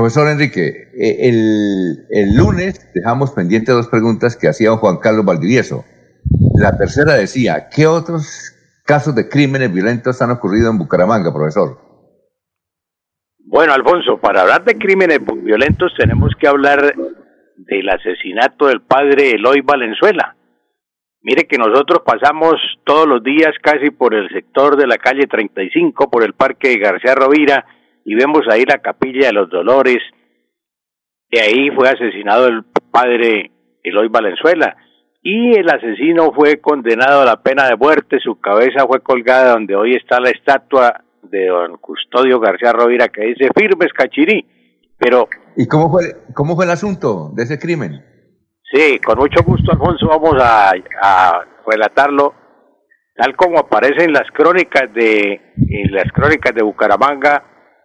Profesor Enrique, el lunes dejamos pendiente dos preguntas que hacía don Juan Carlos Valdivieso. La tercera decía, ¿qué otros casos de crímenes violentos han ocurrido en Bucaramanga, profesor? Bueno, Alfonso, para hablar de crímenes violentos tenemos que hablar del asesinato del padre Eloy Valenzuela. Mire que nosotros pasamos todos los días casi por el sector de la calle 35, por el parque de García Rovira, y vemos ahí la Capilla de los Dolores, y ahí fue asesinado el padre Eloy Valenzuela, y el asesino fue condenado a la pena de muerte. Su cabeza fue colgada donde hoy está la estatua de don Custodio García Rovira que dice Firmes Cachirí. Pero ¿y cómo fue el asunto de ese crimen? Sí, con mucho gusto, Alfonso, vamos a relatarlo tal como aparece en las crónicas de Bucaramanga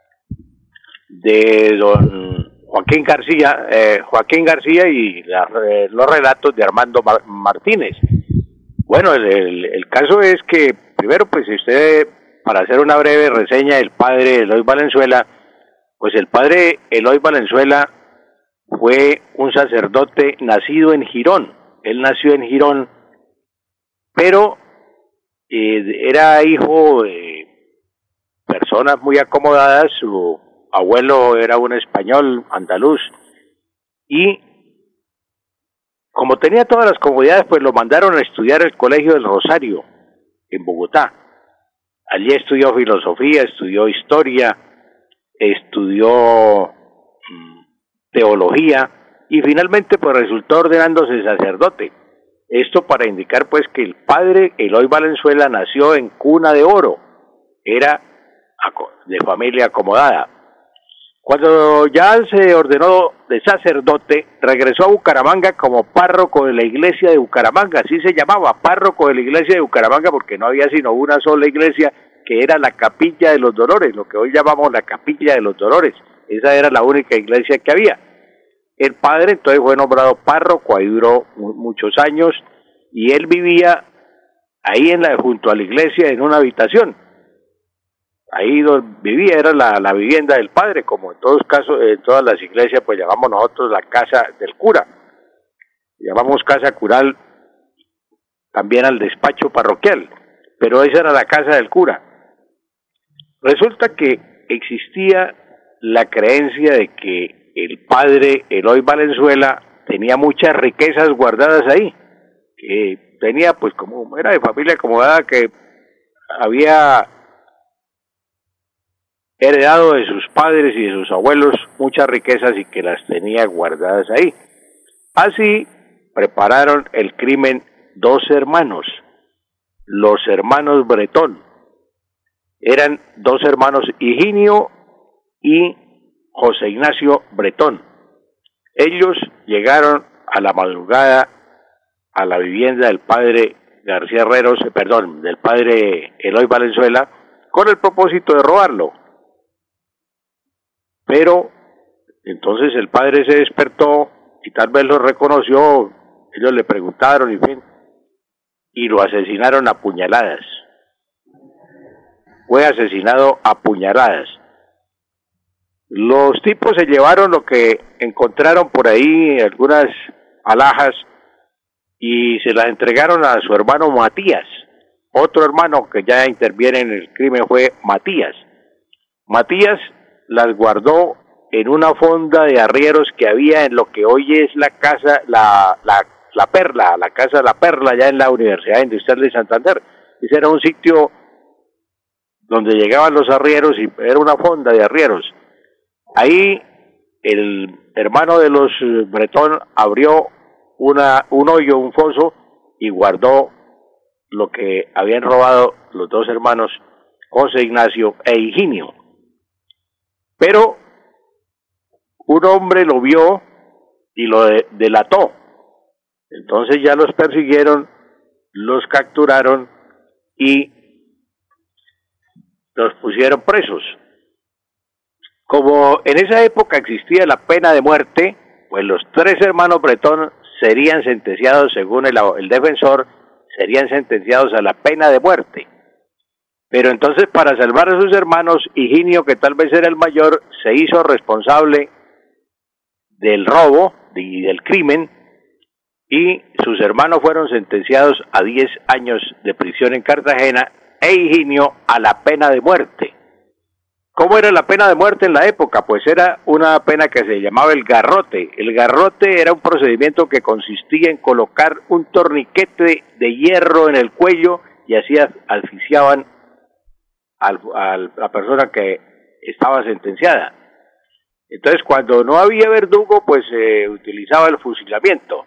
de don Joaquín García y los relatos de Armando Martínez. Bueno, el caso es que primero, pues usted, para hacer una breve reseña del padre Eloy Valenzuela, pues el padre Eloy Valenzuela fue un sacerdote nacido en Girón. Él nació en Girón, pero era hijo de personas muy acomodadas. Su abuelo era un español andaluz y como tenía todas las comodidades, pues lo mandaron a estudiar el Colegio del Rosario en Bogotá. Allí estudió filosofía, estudió historia, estudió teología y finalmente pues resultó ordenándose sacerdote. Esto para indicar pues que el padre Eloy Valenzuela nació en cuna de oro, era de familia acomodada. Cuando ya se ordenó de sacerdote, regresó a Bucaramanga como párroco de la iglesia de Bucaramanga, así se llamaba, párroco de la iglesia de Bucaramanga, porque no había sino una sola iglesia, que era la Capilla de los Dolores, lo que hoy llamamos la Capilla de los Dolores. Esa era la única iglesia que había. El padre entonces fue nombrado párroco, ahí duró muchos años, y él vivía ahí junto a la iglesia en una habitación. Ahí donde vivía era la vivienda del padre, como en todos casos, en todas las iglesias, pues llamamos nosotros la casa del cura. Llamamos casa cural también al despacho parroquial, pero esa era la casa del cura. Resulta que existía la creencia de que el padre Eloy Valenzuela tenía muchas riquezas guardadas ahí, que tenía, pues como era de familia acomodada, que había heredado de sus padres y de sus abuelos muchas riquezas y que las tenía guardadas ahí. Así prepararon el crimen dos hermanos, los hermanos Bretón. Eran dos hermanos, Higinio y José Ignacio Bretón. Ellos llegaron a la madrugada a la vivienda del padre del padre Eloy Valenzuela, con el propósito de robarlo. Pero entonces el padre se despertó y tal vez lo reconoció. Ellos le preguntaron y lo asesinaron a puñaladas. Fue asesinado a puñaladas. Los tipos se llevaron lo que encontraron por ahí, algunas alhajas, y se las entregaron a su hermano Matías. Otro hermano que ya interviene en el crimen fue Matías. Matías las guardó en una fonda de arrieros que había en lo que hoy es la casa, la Perla, la casa La Perla, ya en la Universidad Industrial de Santander. Ese era un sitio donde llegaban los arrieros y era una fonda de arrieros. Ahí el hermano de los Bretón abrió un hoyo, un foso, y guardó lo que habían robado los dos hermanos, José Ignacio e Higinio. Pero un hombre lo vio y lo delató. Entonces ya los persiguieron, los capturaron y los pusieron presos. Como en esa época existía la pena de muerte, pues los tres hermanos Bretón serían sentenciados, según el defensor, serían sentenciados a la pena de muerte. Pero entonces, para salvar a sus hermanos, Higinio, que tal vez era el mayor, se hizo responsable del robo y del crimen, y sus hermanos fueron sentenciados a 10 años de prisión en Cartagena e Higinio a la pena de muerte. ¿Cómo era la pena de muerte en la época? Pues era una pena que se llamaba el garrote. El garrote era un procedimiento que consistía en colocar un torniquete de hierro en el cuello y así asfixiaban a la persona que estaba sentenciada. Entonces, cuando no había verdugo, pues se utilizaba el fusilamiento.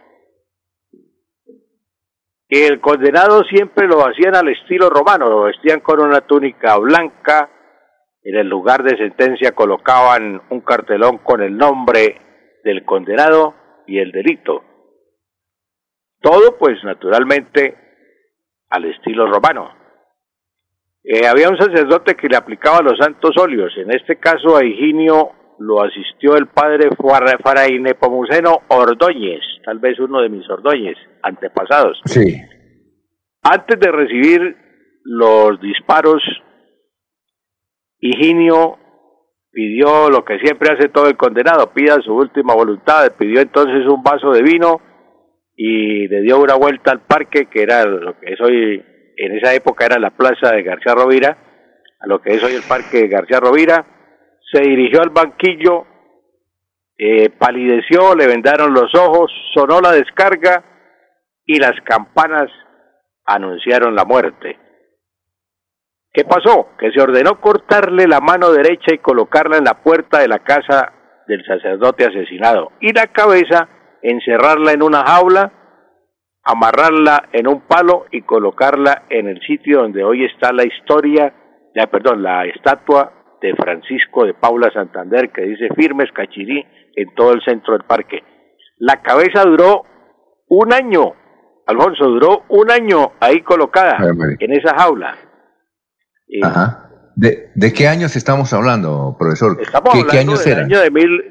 El condenado siempre lo hacían al estilo romano, lo vestían con una túnica blanca. En el lugar de sentencia colocaban un cartelón con el nombre del condenado y el delito. Todo, pues, naturalmente, al estilo romano. Había un sacerdote que le aplicaba los santos óleos. En este caso, a Higinio lo asistió el padre Fray Nepomuceno Ordóñez, tal vez uno de mis Ordóñez antepasados. Sí. Antes de recibir los disparos, Higinio pidió lo que siempre hace todo el condenado, pida su última voluntad. Pidió entonces un vaso de vino y le dio una vuelta al parque, que era lo que es hoy, en esa época era la plaza de García Rovira, a lo que es hoy el parque de García Rovira. Se dirigió al banquillo, palideció, le vendaron los ojos, sonó la descarga y las campanas anunciaron la muerte. ¿Qué pasó? Que se ordenó cortarle la mano derecha y colocarla en la puerta de la casa del sacerdote asesinado, y la cabeza encerrarla en una jaula, amarrarla en un palo y colocarla en el sitio donde hoy está la estatua de Francisco de Paula Santander, que dice Firmes Cachirí, en todo el centro del parque. La cabeza duró un año, Alfonso, duró un año ahí colocada en esa jaula. Ajá. ¿De qué años estamos hablando, profesor? Estamos hablando ¿Qué años del eran? año de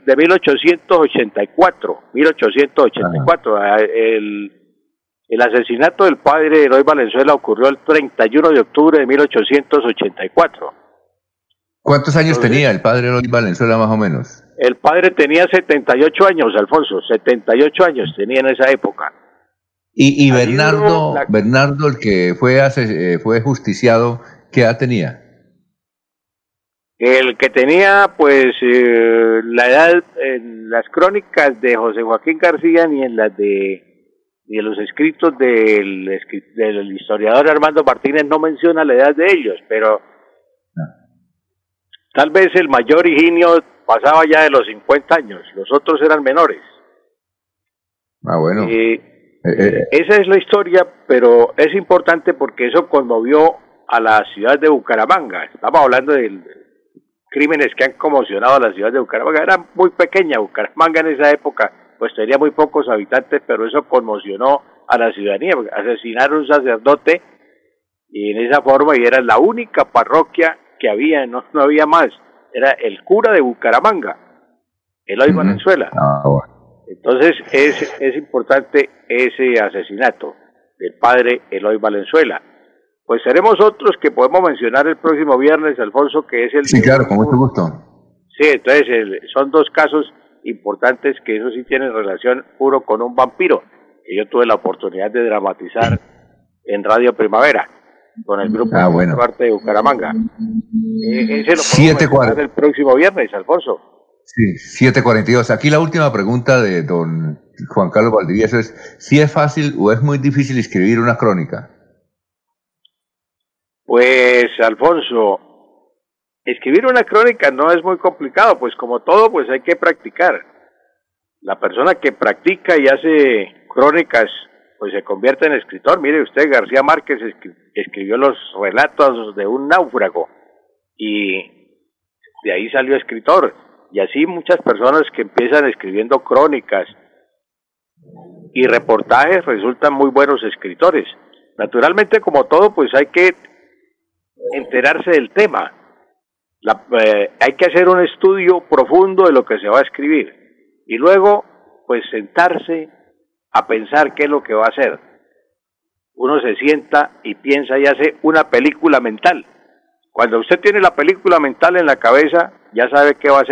1884. 1884. El asesinato del padre Eloy Valenzuela ocurrió el 31 de octubre de 1884. ¿Cuántos años tenía el padre Eloy Valenzuela más o menos? El padre tenía 78 años, Alfonso, 78 años tenía en esa época. Y Bernardo, el que fue justiciado, ¿qué edad tenía? El que tenía, pues, la edad, en las crónicas de José Joaquín García ni en las de los escritos del historiador Armando Martínez no menciona la edad de ellos, pero tal vez el mayor Higinio pasaba ya de los 50 años, los otros eran menores. Ah, bueno. Esa es la historia, pero es importante porque eso conmovió a la ciudad de Bucaramanga. Estamos hablando de crímenes que han conmocionado a la ciudad de Bucaramanga. Era muy pequeña Bucaramanga en esa época, pues tenía muy pocos habitantes, pero eso conmocionó a la ciudadanía. Asesinaron a un sacerdote y en esa forma, y era la única parroquia que había, no había más. Era el cura de Bucaramanga, Eloy Valenzuela. Bueno. Entonces es importante ese asesinato del padre Eloy Valenzuela. Pues seremos otros que podemos mencionar el próximo viernes, Alfonso, que es el... Sí, claro, con mucho gusto. Sí, entonces son dos casos importantes que eso sí tienen relación, uno con un vampiro, que yo tuve la oportunidad de dramatizar en Radio Primavera, con el grupo bueno. Parte de Bucaramanga. Ese lo podemos mencionar el próximo viernes, Alfonso. Sí, 7:42. Aquí la última pregunta de don Juan Carlos Valdivieso es, ¿si es fácil o es muy difícil escribir una crónica? Pues, Alfonso, escribir una crónica no es muy complicado, pues como todo, pues hay que practicar. La persona que practica y hace crónicas, pues se convierte en escritor. Mire usted, García Márquez escribió los relatos de un náufrago y de ahí salió escritor. Y así muchas personas que empiezan escribiendo crónicas y reportajes resultan muy buenos escritores. Naturalmente, como todo, pues hay que enterarse del tema. Hay que hacer un estudio profundo de lo que se va a escribir y luego pues sentarse a pensar qué es lo que va a hacer. Uno se sienta y piensa y hace una película mental. Cuando usted tiene la película mental en la cabeza, ya sabe qué va a hacer,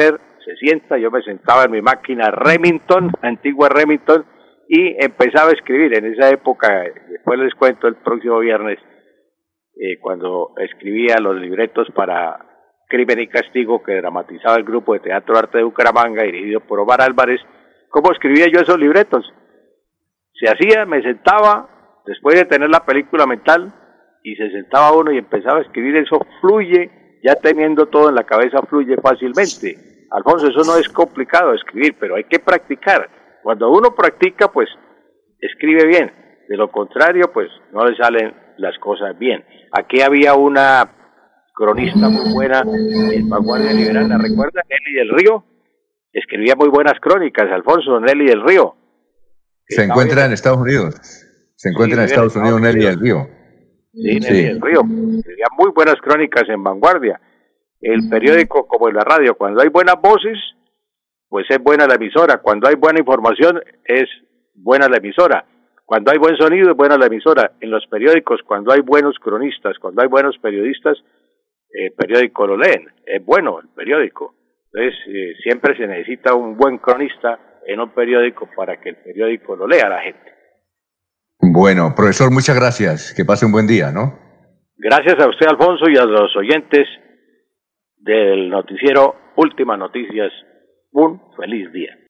se sienta, yo me sentaba en mi máquina Remington, antigua Remington, y empezaba a escribir. En esa época, después les cuento el próximo viernes, cuando escribía los libretos para Crimen y Castigo, que dramatizaba el grupo de Teatro Arte de Bucaramanga, dirigido por Omar Álvarez. ¿Cómo escribía yo esos libretos? Se hacía, me sentaba, después de tener la película mental, y se sentaba uno y empezaba a escribir. Eso fluye, ya teniendo todo en la cabeza, fluye fácilmente. Alfonso, eso no es complicado escribir, pero hay que practicar. Cuando uno practica, pues escribe bien. De lo contrario, pues no le salen las cosas bien. Aquí había una cronista muy buena en Vanguardia Liberal, ¿la recuerda? Nelly del Río. Escribía muy buenas crónicas, Alfonso, Nelly del Río. Se encuentra en Estados Unidos. Se encuentra en Estados Unidos Nelly del Río. Sí, Nelly del Río. Escribía muy buenas crónicas en Vanguardia. El periódico, como en la radio, cuando hay buenas voces, pues es buena la emisora. Cuando hay buena información, es buena la emisora. Cuando hay buen sonido, es buena la emisora. En los periódicos, cuando hay buenos cronistas, cuando hay buenos periodistas, el periódico lo leen. Es bueno el periódico. Entonces, siempre se necesita un buen cronista en un periódico para que el periódico lo lea a la gente. Bueno, profesor, muchas gracias. Que pase un buen día, ¿no? Gracias a usted, Alfonso, y a los oyentes del noticiero Últimas Noticias. Un feliz día.